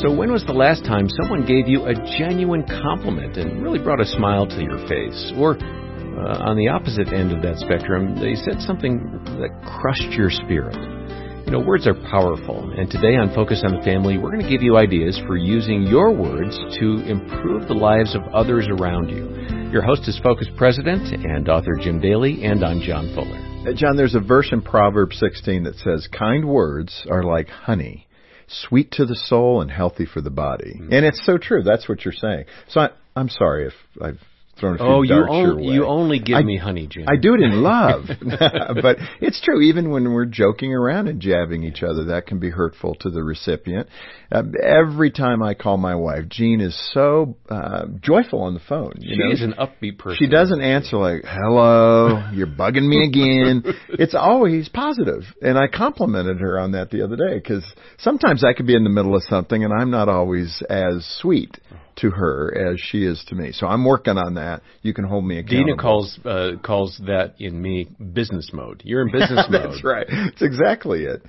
So when was the last time someone gave you a genuine compliment and really brought a smile to your face? Or on the opposite end of that spectrum, they said something that crushed your spirit. You know, words are powerful, and today on Focus on the Family, we're going to give you ideas for using your words to improve the lives of others around you. Your host is Focus President and author Jim Daly, and I'm John Fuller. John, there's a verse in Proverbs 16 that says, kind words are like honey, sweet to the soul and healthy for the body. Mm-hmm. And it's so true. That's what you're saying. So I'm sorry if I've thrown a few darts your way. You only give me honey, Jim. I do it in love. But it's true. Even when we're joking around and jabbing each other, that can be hurtful to the recipient. Every time I call my wife, Jean is so joyful on the phone. She is an upbeat person. She doesn't answer like, hello, you're bugging me again. It's always positive. And I complimented her on that the other day because sometimes I could be in the middle of something and I'm not always as sweet to her as she is to me. So I'm working on that. You can hold me accountable. Dina calls that in me business mode. You're in business mode. That's right. That's exactly it.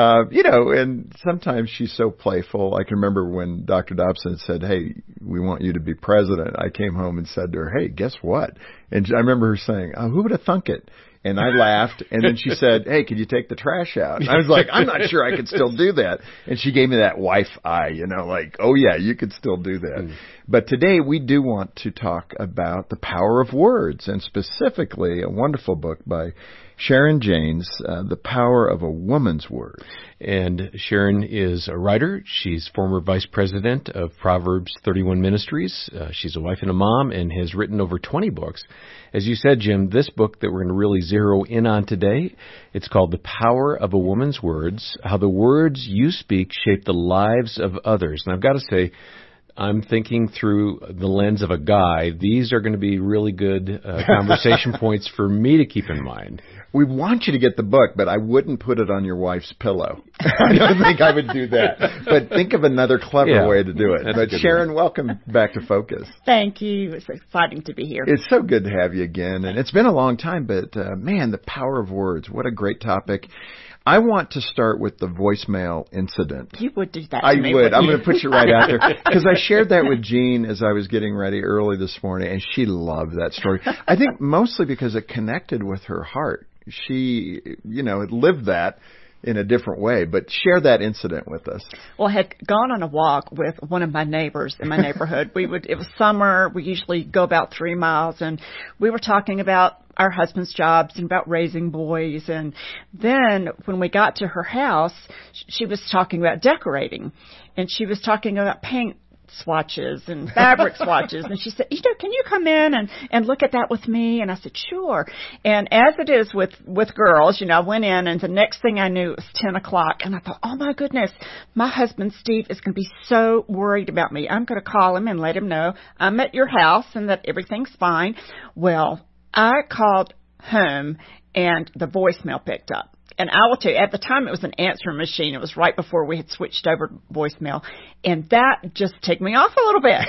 And sometimes she's so playful. I can remember when Dr. Dobson said, hey, we want you to be president. I came home and said to her, hey, guess what? And I remember her saying, oh, who would have thunk it? And I laughed, and then she said, hey, could you take the trash out? And I was like, I'm not sure I could still do that. And she gave me that wife eye, like, oh, yeah, you could still do that. But today we do want to talk about the power of words, and specifically a wonderful book by Sharon Jaynes, The Power of a Woman's Word. And Sharon is a writer. She's former vice president of Proverbs 31 Ministries. She's a wife and a mom and has written over 20 books. As you said, Jim, this book that we're going to really zero in on today, it's called The Power of a Woman's Words, How the Words You Speak Shape the Lives of Others. And I've got to say, I'm thinking through the lens of a guy. These are going to be really good conversation points for me to keep in mind. We want you to get the book, but I wouldn't put it on your wife's pillow. I don't think I would do that. But think of another clever way to do it. But Sharon, welcome back to Focus. Thank you. It's exciting to be here. It's so good to have you again. And it's been a long time, but man, the power of words. What a great topic. I want to start with the voicemail incident. You would do that. I would. I'm going to put you right out there because I shared that with Jean as I was getting ready early this morning, and she loved that story. I think mostly because it connected with her heart. She, had lived that in a different way, but share that incident with us. Well, I had gone on a walk with one of my neighbors in my neighborhood. It was summer. We usually go about 3 miles, and we were talking about our husband's jobs and about raising boys. And then when we got to her house, she was talking about decorating, and she was talking about paint swatches and fabric swatches. And she said, can you come in and look at that with me? And I said, sure. And as it is with girls, I went in, and the next thing I knew, it was 10 o'clock. And I thought, oh, my goodness, my husband, Steve, is going to be so worried about me. I'm going to call him and let him know I'm at your house and that everything's fine. Well, I called home, and the voicemail picked up. And I will tell you, at the time it was an answering machine. It was right before we had switched over to voicemail. And that just ticked me off a little bit.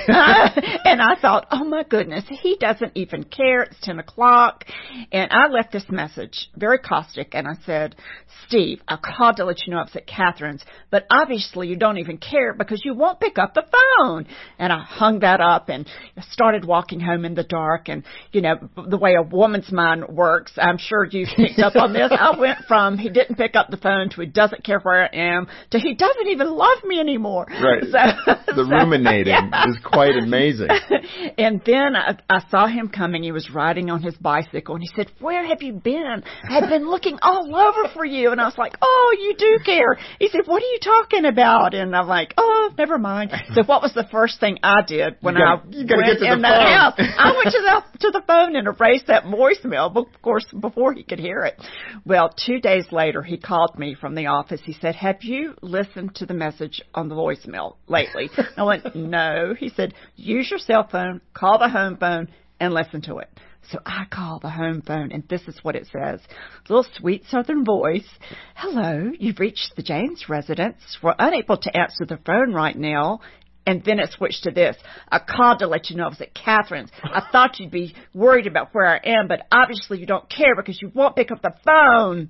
And I thought, oh, my goodness, he doesn't even care. It's 10 o'clock. And I left this message, very caustic, and I said, Steve, I called to let you know I was at Catherine's, but obviously you don't even care because you won't pick up the phone. And I hung that up and started walking home in the dark. And, the way a woman's mind works, I'm sure you've picked up on this. I went from he didn't pick up the phone to he doesn't care where I am to he doesn't even love me anymore. Right. The ruminating is quite amazing. And then I saw him coming. He was riding on his bicycle, and he said, where have you been? I've been looking all over for you. And I was like, oh, you do care. He said, what are you talking about? And I'm like, oh, never mind. So what was the first thing I did when I went in the house? I went to the phone and erased that voicemail, of course, before he could hear it. Well, 2 days later, he called me from the office. He said, have you listened to the message on the voicemail lately? I went, no. He said, use your cell phone, call the home phone, and listen to it. So I call the home phone, and this is what it says. A little sweet southern voice. Hello, you've reached the Jaynes residence. We're unable to answer the phone right now. And then it switched to this. I called to let you know I was at Catherine's. I thought you'd be worried about where I am, but obviously you don't care because you won't pick up the phone.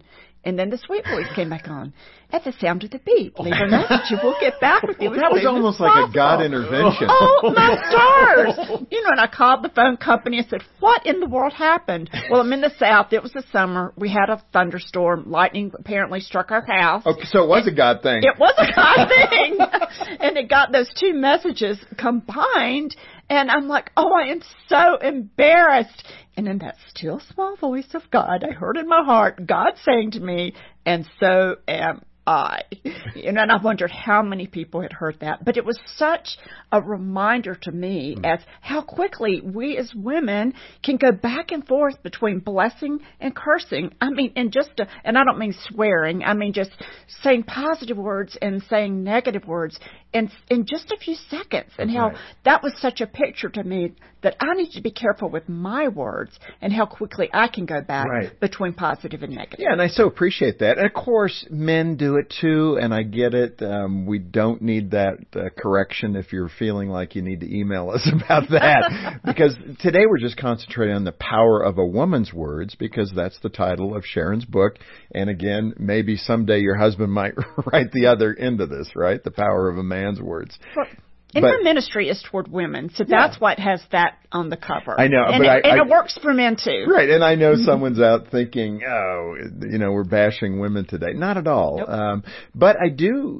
And then the sweet voice came back on. At the sound of the beep, leave a message and we'll get back with you. Well, that was almost like a God intervention. Oh, my stars. And I called the phone company and said, what in the world happened? Well, I'm in the South. It was the summer. We had a thunderstorm. Lightning apparently struck our house. Okay, so it was a God thing. It was a God thing. And it got those two messages combined. And I'm like, oh, I am so embarrassed. And in that still small voice of God, I heard in my heart, God saying to me, and so am I. And I wondered how many people had heard that. But it was such a reminder to me as how quickly we as women can go back and forth between blessing and cursing. I mean, and I don't mean swearing. I mean just saying positive words and saying negative words in just a few seconds. And how that was such a picture to me that I need to be careful with my words and how quickly I can go back between positive and negative. Yeah, and I so appreciate that. And of course, men do it too, and I get it. We don't need that correction if you're feeling like you need to email us about that. Because today we're just concentrating on the power of a woman's words, because that's the title of Sharon's book. And again, maybe someday your husband might write the other end of this, right? The power of a man's words. And her ministry is toward women, so that's why it has that on the cover. I know, and it works for men too. Right, and I know someone's out thinking, oh, we're bashing women today. Not at all. Nope. But I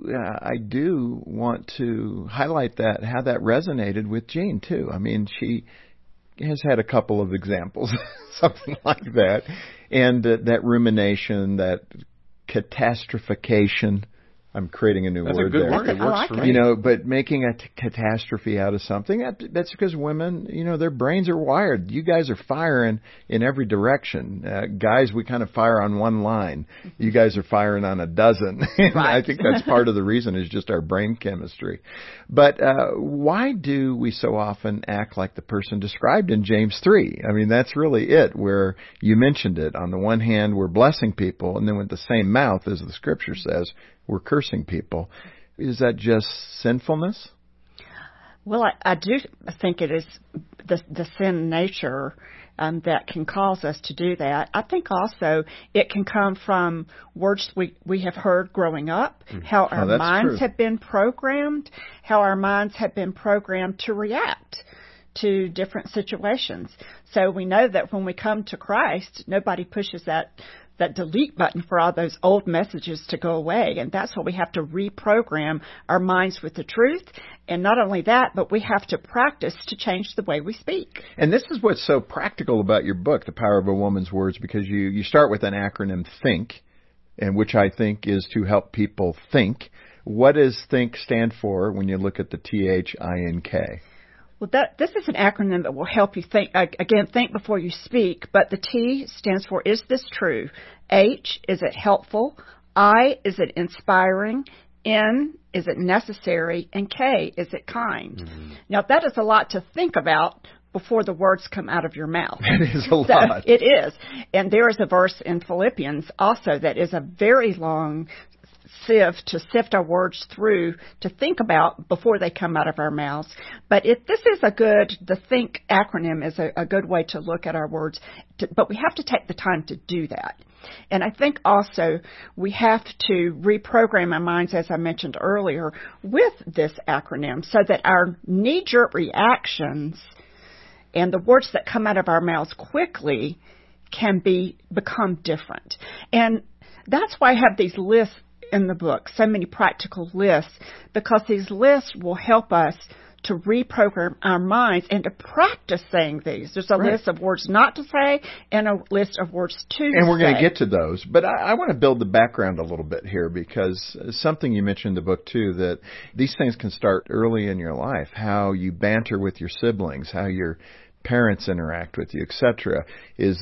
do want to highlight how that resonated with Jean too. I mean, she has had a couple of examples, something like that, and that rumination, that catastrophication. I'm creating a new word there. That's a good word. It works for me. But making a catastrophe out of something, that's because women, their brains are wired. You guys are firing in every direction. Guys, we kind of fire on one line. You guys are firing on a dozen. And I think that's part of the reason is just our brain chemistry. But why do we so often act like the person described in James 3? I mean, that's really it, where you mentioned it. On the one hand, we're blessing people, and then with the same mouth, as the scripture says, we're cursing people. Is that just sinfulness? Well, I do think it is the sin nature that can cause us to do that. I think also it can come from words we have heard growing up, how our minds have been programmed, to react to different situations. So we know that when we come to Christ, nobody pushes that delete button for all those old messages to go away. And that's why we have to reprogram our minds with the truth. And not only that, but we have to practice to change the way we speak. And this is what's so practical about your book, The Power of a Woman's Words, because you start with an acronym, THINK, and which I think is to help people think. What does THINK stand for when you look at the THINK? Well, this is an acronym that will help you think. Again, think before you speak. But the T stands for, is this true? H, is it helpful? I, is it inspiring? N, is it necessary? And K, is it kind? Mm-hmm. Now, that is a lot to think about before the words come out of your mouth. It is a lot. It is. And there is a verse in Philippians also that is a very long sieve to sift our words through to think about before they come out of our mouths. But the THINK acronym is a good way to look at our words, but we have to take the time to do that. And I think also we have to reprogram our minds, as I mentioned earlier, with this acronym so that our knee-jerk reactions and the words that come out of our mouths quickly can become different. And that's why I have these lists in the book, so many practical lists, because these lists will help us to reprogram our minds and to practice saying these. There's a list of words not to say and a list of words to say. And we're going to get to those. But I want to build the background a little bit here, because something you mentioned in the book, too, that these things can start early in your life, how you banter with your siblings, how your parents interact with you, etc., is,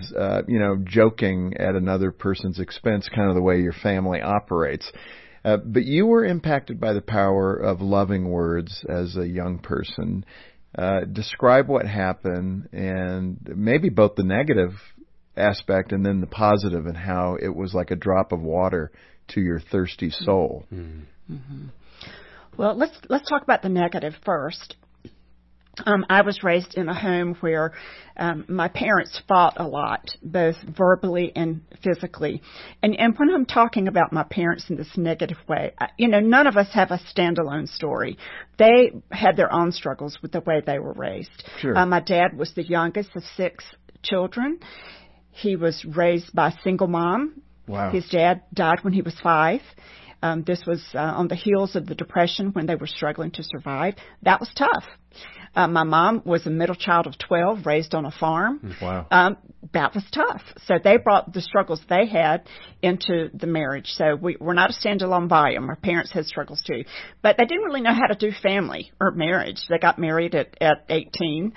joking at another person's expense, kind of the way your family operates. But you were impacted by the power of loving words as a young person. Describe what happened, and maybe both the negative aspect and then the positive, and how it was like a drop of water to your thirsty soul. Mm-hmm. Well, let's talk about the negative first. I was raised in a home where my parents fought a lot, both verbally and physically. And when I'm talking about my parents in this negative way, none of us have a standalone story. They had their own struggles with the way they were raised. Sure. My dad was the youngest of 6 children. He was raised by a single mom. Wow. His dad died when he was 5. This was on the heels of the Depression when they were struggling to survive. That was tough. My mom was a middle child of 12, raised on a farm. Wow. That was tough. So they brought the struggles they had into the marriage. So we're not a standalone volume. Our parents had struggles too. But they didn't really know how to do family or marriage. They got married at 18,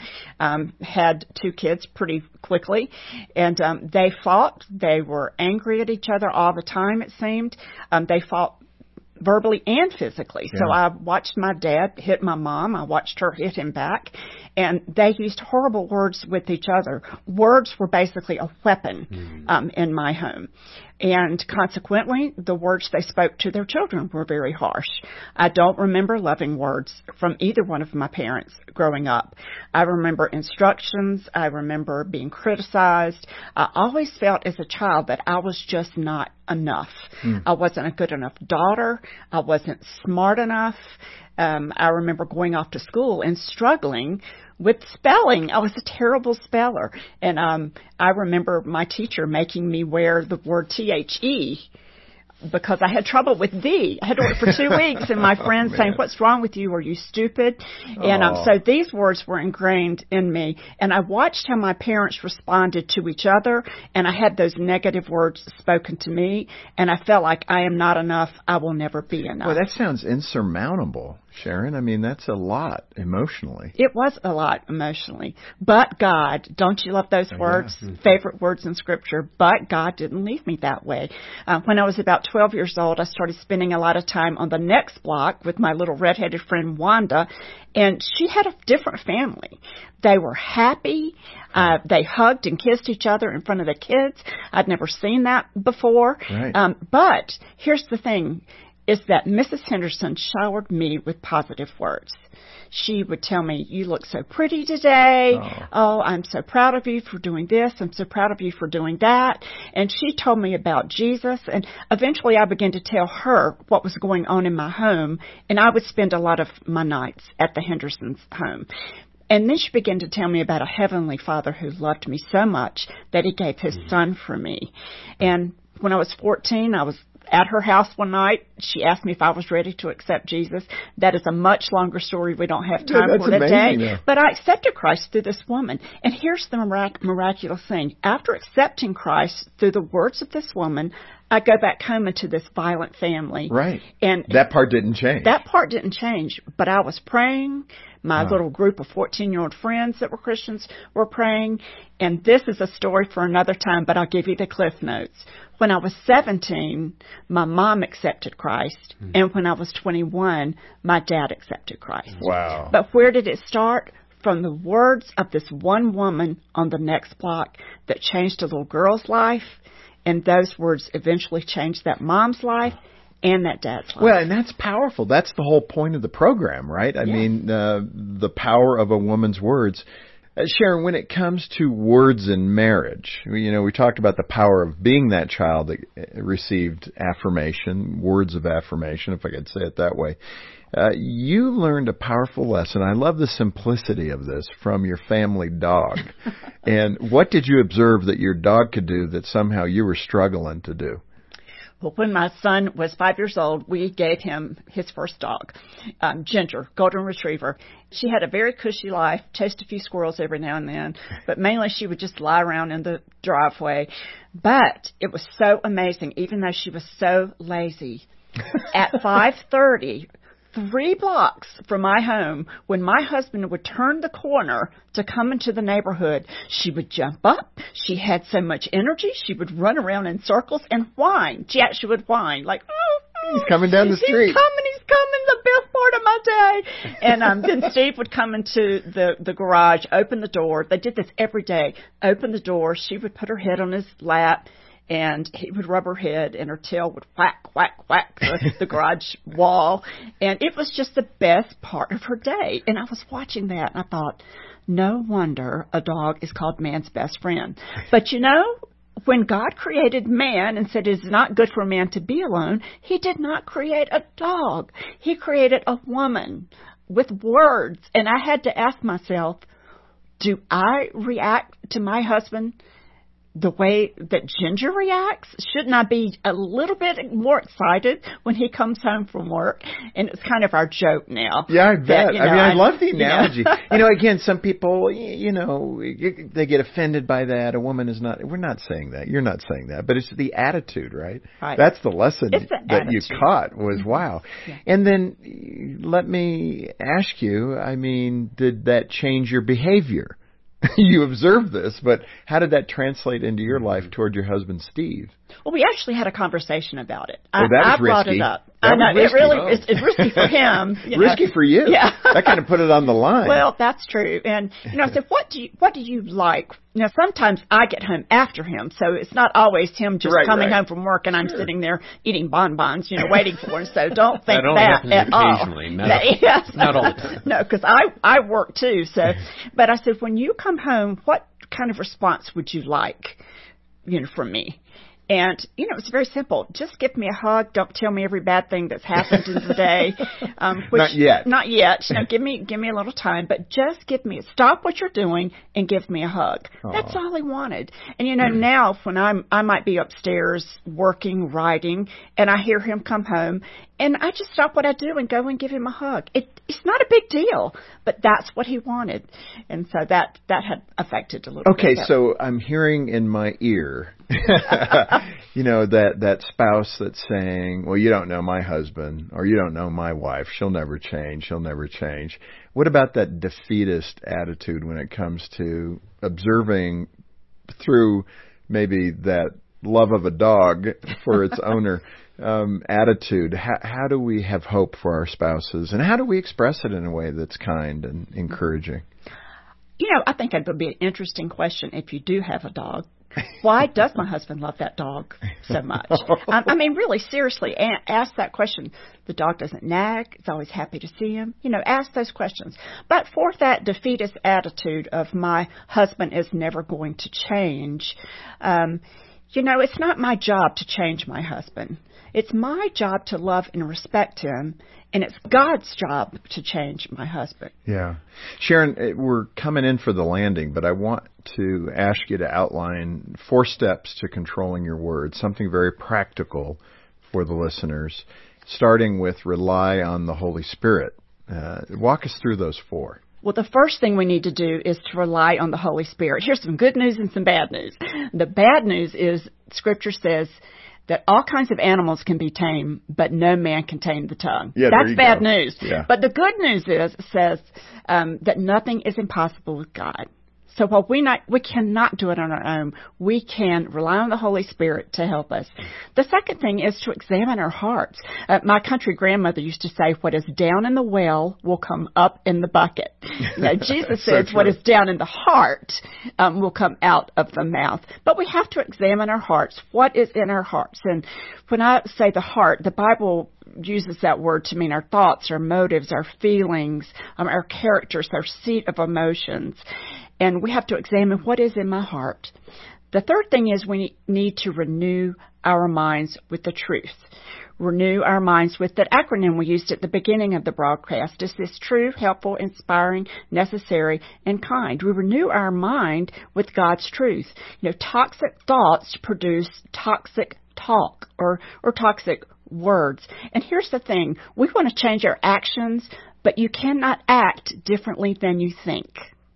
had 2 kids pretty quickly, and they fought. They were angry at each other all the time, it seemed. They fought verbally and physically. Yeah. So I watched my dad hit my mom. I watched her hit him back. And they used horrible words with each other. Words were basically a weapon in my home. And consequently, the words they spoke to their children were very harsh. I don't remember loving words from either one of my parents growing up. I remember instructions. I remember being criticized. I always felt as a child that I was just not enough. I wasn't a good enough daughter. I wasn't smart enough. I remember going off to school and struggling with spelling. I was a terrible speller. And I remember my teacher making me wear the word THE because I had trouble with D. I had to wear it for 2 weeks, and my friends saying, "What's wrong with you? Are you stupid?" And so these words were ingrained in me. And I watched how my parents responded to each other, and I had those negative words spoken to me, and I felt like I am not enough. I will never be enough. Well, that sounds insurmountable, Sharon. I mean, that's a lot emotionally. It was a lot emotionally. But God, don't you love those words? Yeah. Favorite words in Scripture. But God didn't leave me that way. When I was about 12 years old, I started spending a lot of time on the next block with my little redheaded friend Wanda, and she had a different family. They were happy. They hugged and kissed each other in front of the kids. I'd never seen that before. Right. But here's the thing, is that Mrs. Henderson showered me with positive words. She would tell me, "You look so pretty today. Oh, I'm so proud of you for doing this. I'm so proud of you for doing that." And she told me about Jesus. And eventually I began to tell her what was going on in my home. And I would spend a lot of my nights at the Hendersons' home. And then she began to tell me about a heavenly Father who loved me so much that He gave His Son for me. And when I was 14, I was at her house one night. She asked me if I was ready to accept Jesus. That is a much longer story we don't have time for today. Yeah. But I accepted Christ through this woman. And here's the miraculous thing. After accepting Christ through the words of this woman, I go back home into this violent family. Right. And that part didn't change. That part didn't change. But I was praying. My little group of 14-year-old friends that were Christians were praying. And this is a story for another time, but I'll give you the Cliff Notes. When I was 17, my mom accepted Christ. And when I was 21, my dad accepted Christ. Wow. But where did it start? From the words of this one woman on the next block that changed a little girl's life. And those words eventually changed that mom's life and that dad's life. Well, and that's powerful. That's the whole point of the program, right? I mean, the power of a woman's words. Sharon, when it comes to words in marriage, we talked about the power of being that child that received affirmation, words of affirmation, if I could say it that way. You learned a powerful lesson. I love the simplicity of this from your family dog. And what did you observe that your dog could do that somehow you were struggling to do? Well, when my son was 5 years old, we gave him his first dog, Ginger, golden retriever. She had a very cushy life, chased a few squirrels every now and then, but mainly she would just lie around in the driveway. But it was so amazing, even though she was so lazy. At 5:30, 3 blocks from my home, when my husband would turn the corner to come into the neighborhood, she would jump up. She had so much energy. She would run around in circles and whine. She actually would whine like, He's coming down the street. He's coming, the best part of my day. And then Steve would come into the garage, open the door. They did this every day. Open the door. She would put her head on his lap and he would rub her head, and her tail would whack, whack, whack the garage wall. And it was just the best part of her day. And I was watching that, and I thought, no wonder a dog is called man's best friend. But when God created man and said it is not good for man to be alone, he did not create a dog. He created a woman with words. And I had to ask myself, do I react to my husband the way that Ginger reacts? Shouldn't I be a little bit more excited when he comes home from work? And it's kind of our joke now. Yeah, I bet. I love the analogy. Again, some people, they get offended by that. A woman is not, we're not saying that. You're not saying that. But it's the attitude, right? Right. That's the lesson that attitude you caught was, wow. Yeah. And then let me ask you, did that change your behavior? You observed this, but how did that translate into your life toward your husband, Steve? Well, we actually had a conversation about it. That was I brought risky. it up. That I know, was risky. it really it's risky for him. Risky for you. Yeah. That kind of put it on the line. Well, that's true. And, I said, what do you like? Now, sometimes I get home after him, so it's not always him just coming home from work and I'm sitting there eating bonbons, waiting for him. So don't think that at all. Occasionally, not all the time. No, because I work too. So, but I said, when you come home, what kind of response would you like, from me? And, it's very simple. Just give me a hug. Don't tell me every bad thing that's happened in the day. Not yet. Not yet. Give me a little time, but just stop what you're doing and give me a hug. Aww. That's all he wanted. And, now when I might be upstairs working, writing, and I hear him come home, and I just stop what I do and go and give him a hug. It's not a big deal, but that's what he wanted. And so that had affected a little bit. Okay, so I'm hearing in my ear, that spouse that's saying, well, you don't know my husband, or you don't know my wife. She'll never change. She'll never change. What about that defeatist attitude when it comes to observing through maybe that love of a dog for its owner attitude? How do we have hope for our spouses, and how do we express it in a way that's kind and encouraging? I think it would be an interesting question if you do have a dog. Why does my husband love that dog so much? Really, seriously, ask that question. The dog doesn't nag. It's always happy to see him. Ask those questions. But for that defeatist attitude of my husband is never going to change, it's not my job to change my husband. It's my job to love and respect him, and it's God's job to change my husband. Yeah. Sharon, we're coming in for the landing, but I want to ask you to outline 4 steps to controlling your words, something very practical for the listeners, starting with rely on the Holy Spirit. Walk us through those 4. Well, the first thing we need to do is to rely on the Holy Spirit. Here's some good news and some bad news. The bad news is Scripture says that all kinds of animals can be tamed, but no man can tame the tongue. Yeah, that's bad news. Yeah. But the good news says that nothing is impossible with God. So while we cannot do it on our own, we can rely on the Holy Spirit to help us. The second thing is to examine our hearts. My country grandmother used to say, what is down in the well will come up in the bucket. Jesus says what is down in the heart will come out of the mouth. But we have to examine our hearts. What is in our hearts? And when I say the heart, the Bible uses that word to mean our thoughts, our motives, our feelings, our characters, our seat of emotions. And we have to examine what is in my heart. The third thing is we need to renew our minds with the truth. Renew our minds with that acronym we used at the beginning of the broadcast. Is this true, helpful, inspiring, necessary, and kind? We renew our mind with God's truth. Toxic thoughts produce toxic talk or toxic words. And here's the thing. We want to change our actions, but you cannot act differently than you think.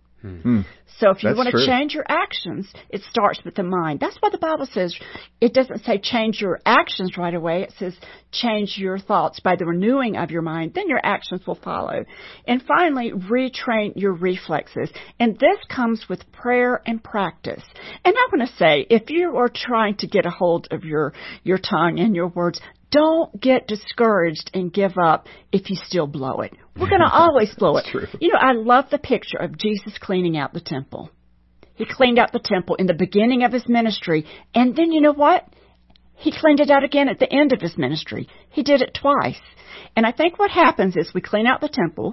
So if you want to change your actions, it starts with the mind. That's why the Bible says, it doesn't say change your actions right away. It says change your thoughts by the renewing of your mind. Then your actions will follow. And finally, retrain your reflexes. And this comes with prayer and practice. And I want to say, if you are trying to get a hold of your tongue and your words, don't get discouraged and give up if you still blow it. We're going to always blow it. True. I love the picture of Jesus cleaning out the temple. He cleaned out the temple in the beginning of his ministry. And then you know what? He cleaned it out again at the end of his ministry. He did it twice. And I think what happens is we clean out the temple,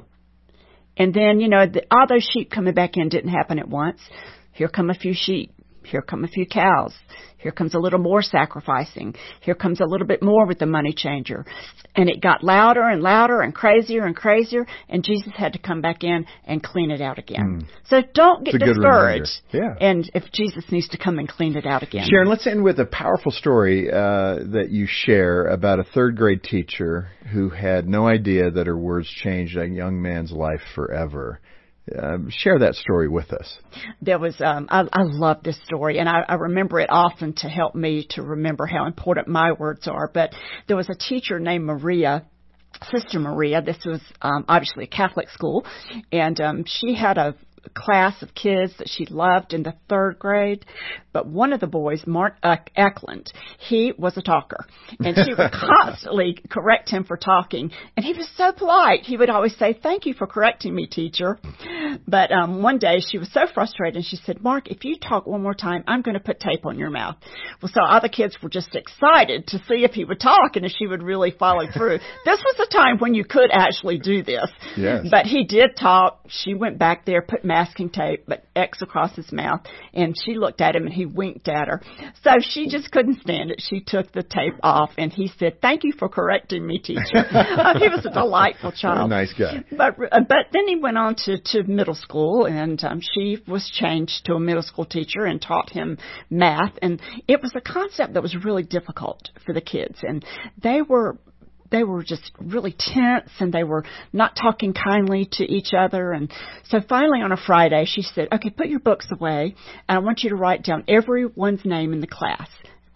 and then, all those sheep coming back in didn't happen at once. Here come a few sheep. Here come a few cows. Here comes a little more sacrificing. Here comes a little bit more with the money changer. And it got louder and louder and crazier, and Jesus had to come back in and clean it out again. So don't get discouraged. Yeah. And if Jesus needs to come and clean it out again. Sharon, let's end with a powerful story that you share about a third grade teacher who had no idea that her words changed a young man's life forever. Share that story with us. There was, I love this story, and I remember it often to help me to remember how important my words are. But there was a teacher named Maria, Sister Maria. This was obviously a Catholic school, and she had a class of kids that she loved in the third grade. But one of the boys, Mark Eklund, he was a talker. And she would constantly correct him for talking. And he was so polite. He would always say, "Thank you for correcting me, teacher." But one day she was so frustrated, and she said, "Mark, if you talk one more time, I'm going to put tape on your mouth." Well, so other kids were just excited to see if he would talk and if she would really follow through. This was a time when you could actually do this. Yes. But he did talk. She went back there, put masking tape, but X across his mouth, and she looked at him, and he winked at her. So she just couldn't stand it. She took the tape off, and he said, "Thank you for correcting me, teacher." He was a delightful child. Nice guy. But then he went on to middle school, and she was changed to a middle school teacher and taught him math. And it was a concept that was really difficult for the kids, and they were just really tense, and they were not talking kindly to each other. And so finally on a Friday, she said, "Okay, put your books away, and I want you to write down everyone's name in the class.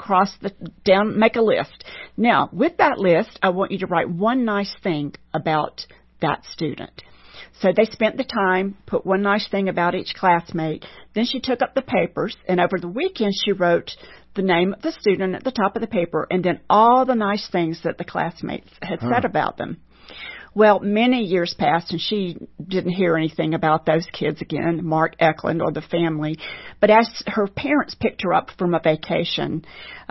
Make a list. Now, with that list, I want you to write one nice thing about that student." So they spent the time, put one nice thing about each classmate. Then she took up the papers, and over the weekend she wrote the name of the student at the top of the paper, and then all the nice things that the classmates had said about them. Well, many years passed, and she didn't hear anything about those kids again, Mark Eklund or the family. But as her parents picked her up from a vacation,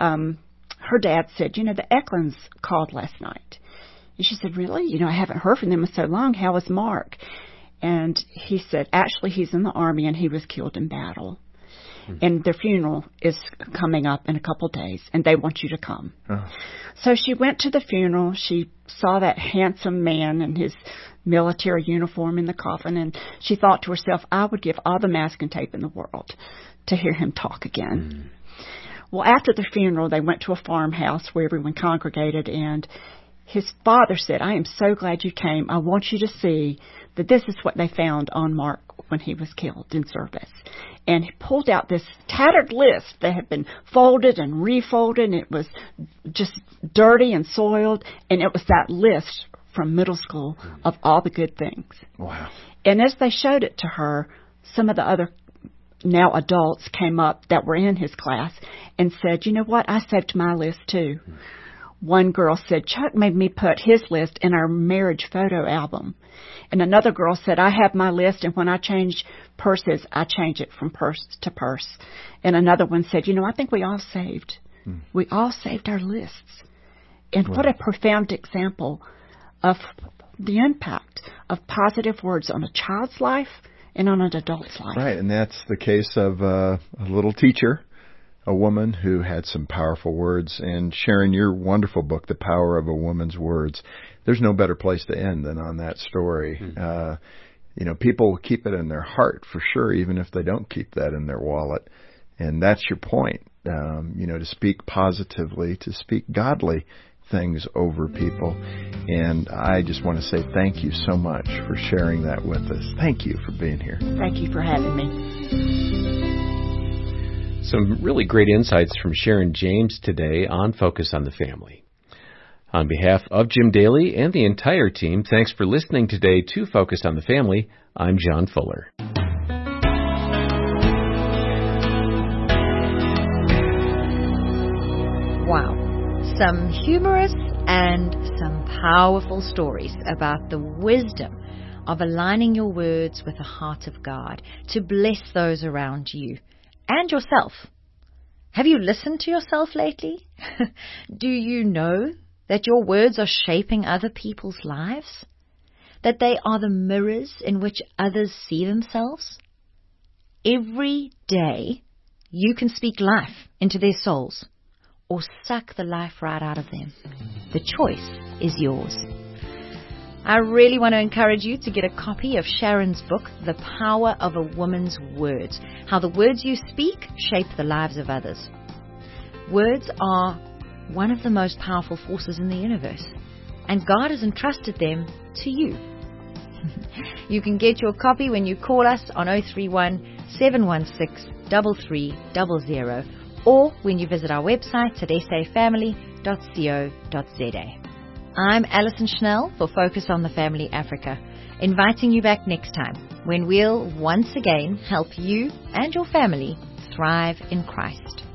her dad said, "The Eklunds called last night." And she said, "Really? I haven't heard from them in so long. How is Mark?" And he said, "Actually, he's in the Army, and he was killed in battle. And their funeral is coming up in a couple days, and they want you to come." Oh. So she went to the funeral. She saw that handsome man in his military uniform in the coffin, and she thought to herself, "I would give all the masking tape in the world to hear him talk again." Well, after the funeral, they went to a farmhouse where everyone congregated, and his father said, "I am so glad you came. I want you to see that this is what they found on Mark when he was killed in service." And he pulled out this tattered list that had been folded and refolded, and it was just dirty and soiled, and it was that list from middle school of all the good things. Wow. And as they showed it to her, some of the other now adults came up that were in his class and said, "You know what? I saved my list too." One girl said, "Chuck made me put his list in our marriage photo album." And another girl said, "I have my list, and when I change purses, I change it from purse to purse." And another one said, "I think we all saved. We all saved our lists." And what a profound example of the impact of positive words on a child's life and on an adult's life. Right, and that's the case of a little teacher, a woman who had some powerful words. And Sharon, your wonderful book, The Power of a Woman's Words, there's no better place to end than on that story. People will keep it in their heart for sure, even if they don't keep that in their wallet. And that's your point, to speak positively, to speak godly things over people. And I just want to say thank you so much for sharing that with us. Thank you for being here. Thank you for having me. Some really great insights from Sharon James today on Focus on the Family. On behalf of Jim Daly and the entire team, thanks for listening today to Focus on the Family. I'm John Fuller. Wow. Some humorous and some powerful stories about the wisdom of aligning your words with the heart of God to bless those around you and yourself. Have you listened to yourself lately? Do you know that your words are shaping other people's lives? That they are the mirrors in which others see themselves? Every day, you can speak life into their souls or suck the life right out of them. The choice is yours. I really want to encourage you to get a copy of Sharon's book, The Power of a Woman's Words, how the words you speak shape the lives of others. Words are one of the most powerful forces in the universe, and God has entrusted them to you. You can get your copy when you call us on 031-716-3300 or when you visit our website at safamily.co.za. I'm Alison Schnell for Focus on the Family Africa, inviting you back next time when we'll once again help you and your family thrive in Christ.